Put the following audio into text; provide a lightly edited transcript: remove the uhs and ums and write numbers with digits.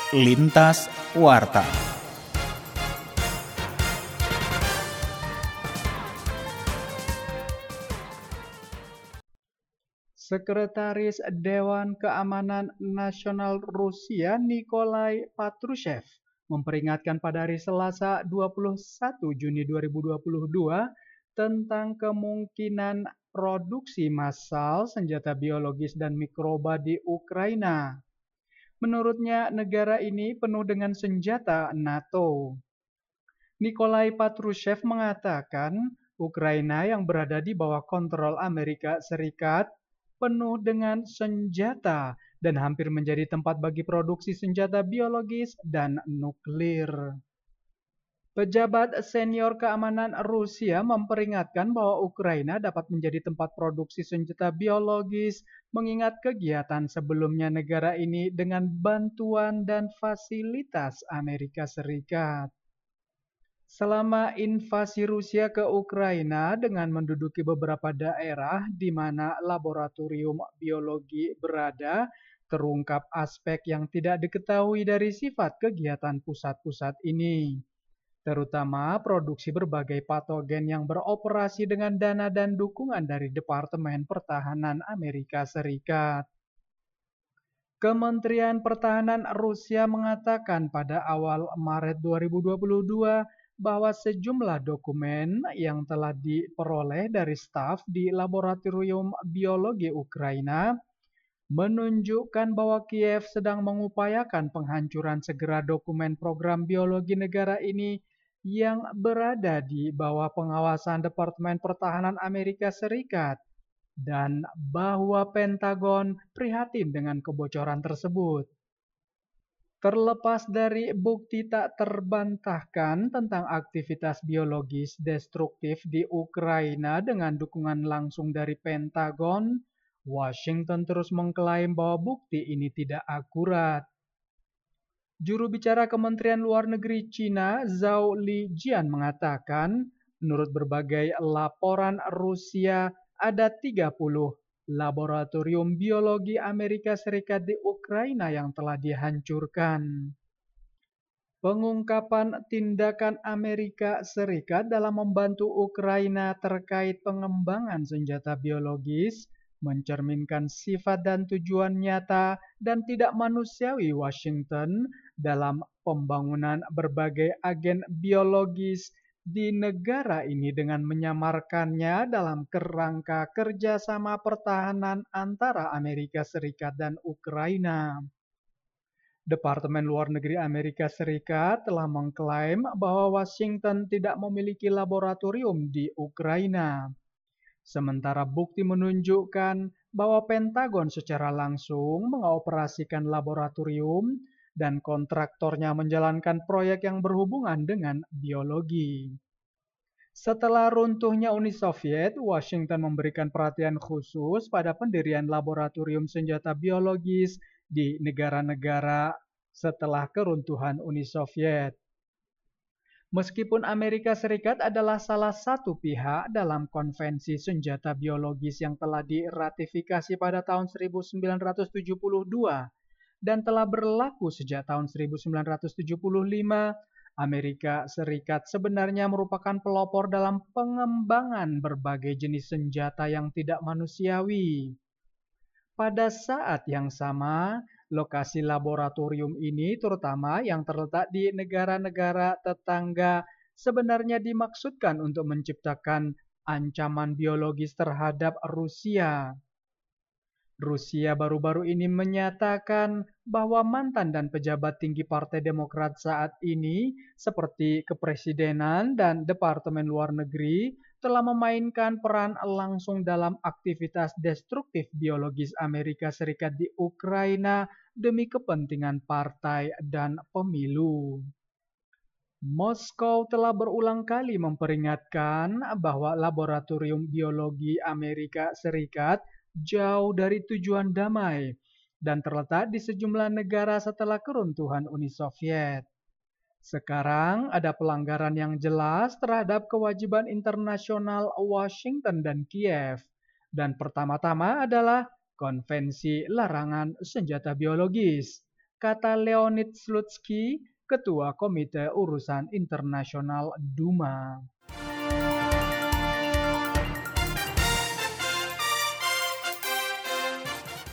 Lintas Warta. Sekretaris Dewan Keamanan Nasional Rusia Nikolai Patrushev memperingatkan pada hari Selasa 21 Juni 2022 tentang kemungkinan produksi massal senjata biologis dan mikroba di Ukraina. Menurutnya, negara ini penuh dengan senjata NATO. Nikolai Patrushev mengatakan Ukraina yang berada di bawah kontrol Amerika Serikat penuh dengan senjata dan hampir menjadi tempat bagi produksi senjata biologis dan nuklir. Pejabat senior keamanan Rusia memperingatkan bahwa Ukraina dapat menjadi tempat produksi senjata biologis mengingat kegiatan sebelumnya negara ini dengan bantuan dan fasilitas Amerika Serikat. Selama invasi Rusia ke Ukraina dengan menduduki beberapa daerah di mana laboratorium biologi berada, terungkap aspek yang tidak diketahui dari sifat kegiatan pusat-pusat ini, terutama produksi berbagai patogen yang beroperasi dengan dana dan dukungan dari Departemen Pertahanan Amerika Serikat. Kementerian Pertahanan Rusia mengatakan pada awal Maret 2022 bahwa sejumlah dokumen yang telah diperoleh dari staf di Laboratorium Biologi Ukraina menunjukkan bahwa Kiev sedang mengupayakan penghancuran segera dokumen program biologi negara ini yang berada di bawah pengawasan Departemen Pertahanan Amerika Serikat dan bahwa Pentagon prihatin dengan kebocoran tersebut. Terlepas dari bukti tak terbantahkan tentang aktivitas biologis destruktif di Ukraina dengan dukungan langsung dari Pentagon, Washington terus mengklaim bahwa bukti ini tidak akurat. Juru bicara Kementerian Luar Negeri Cina, Zhao Lijian mengatakan, menurut berbagai laporan Rusia, ada 30 laboratorium biologi Amerika Serikat di Ukraina yang telah dihancurkan. Pengungkapan tindakan Amerika Serikat dalam membantu Ukraina terkait pengembangan senjata biologis mencerminkan sifat dan tujuan nyata dan tidak manusiawi Washington dalam pembangunan berbagai agen biologis di negara ini dengan menyamarkannya dalam kerangka kerjasama pertahanan antara Amerika Serikat dan Ukraina. Departemen Luar Negeri Amerika Serikat telah mengklaim bahwa Washington tidak memiliki laboratorium di Ukraina. Sementara bukti menunjukkan bahwa Pentagon secara langsung mengoperasikan laboratorium dan kontraktornya menjalankan proyek yang berhubungan dengan biologi. Setelah runtuhnya Uni Soviet, Washington memberikan perhatian khusus pada pendirian laboratorium senjata biologis di negara-negara setelah keruntuhan Uni Soviet. Meskipun Amerika Serikat adalah salah satu pihak dalam konvensi senjata biologis yang telah diratifikasi pada tahun 1972 dan telah berlaku sejak tahun 1975, Amerika Serikat sebenarnya merupakan pelopor dalam pengembangan berbagai jenis senjata yang tidak manusiawi. Pada saat yang sama, lokasi laboratorium ini terutama yang terletak di negara-negara tetangga sebenarnya dimaksudkan untuk menciptakan ancaman biologis terhadap Rusia. Rusia baru-baru ini menyatakan bahwa mantan dan pejabat tinggi Partai Demokrat saat ini, seperti Kepresidenan dan Departemen Luar Negeri, telah memainkan peran langsung dalam aktivitas destruktif biologis Amerika Serikat di Ukraina demi kepentingan partai dan pemilu. Moskow telah berulang kali memperingatkan bahwa laboratorium biologi Amerika Serikat jauh dari tujuan damai dan terletak di sejumlah negara setelah keruntuhan Uni Soviet. Sekarang ada pelanggaran yang jelas terhadap kewajiban internasional Washington dan Kiev. Dan pertama-tama adalah Konvensi Larangan Senjata Biologis. kata Leonid Slutsky, Ketua Komite Urusan Internasional Duma.